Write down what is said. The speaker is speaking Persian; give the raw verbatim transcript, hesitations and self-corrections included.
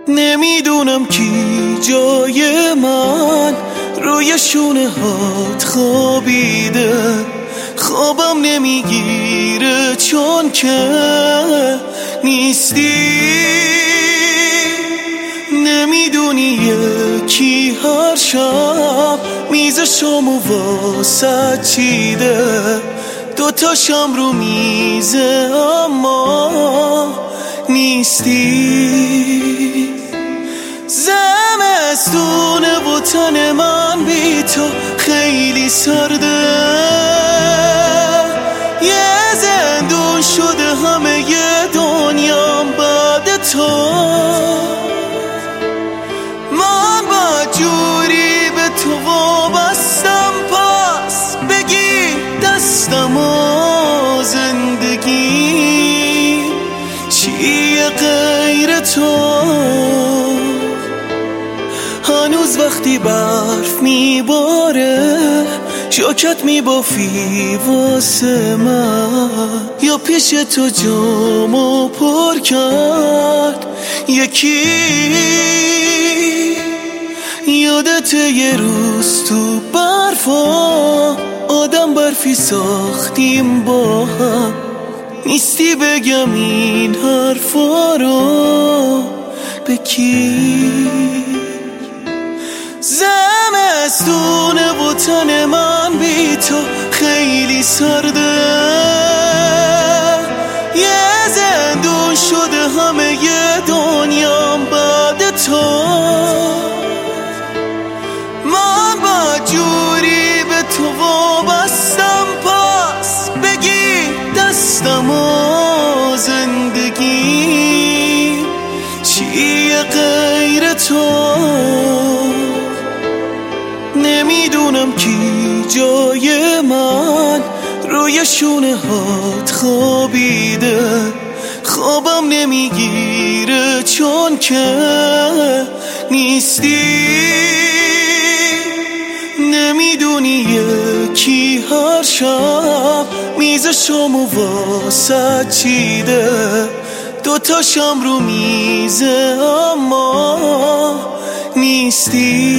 نمیدونم کی جای من روی شونه هات خوابیده، خوابم نمیگیره چون که نیستی. نمیدونی یکی هر شب میز شامو واسه چیده، دوتاشم رو میزه اما نیستی. زمستونه و تن من بی تو خیلی سرده، یه زندون شده همه یه دنیام بعد تو. من با جوری به تو وابستم، پس بگی دستم و زندگی چیه غیر تو. هنوز وقتی برف میباره شاکت میبافی واسه من، یا پیش تو جامو پر کرد یکی. یادت یه روز تو برفا آدم برفی ساختیم با هم، نیستی بگم این حرفا رو به کی. زمستونه و تن من بی تو خیلی سرده، یه زندون شده همه یه دنیام بعد تو. من با جوری به تو وابستم، پس بگی دستم و زندگی چیه غیر تو. نمیدونم کی جای من روی شونه هات خوابیده، خوابم نمیگیره چون که نیستی. نمیدونی یکی هر شب میز شامو واسه چیده، دوتاشم رو میزه اما نیستی.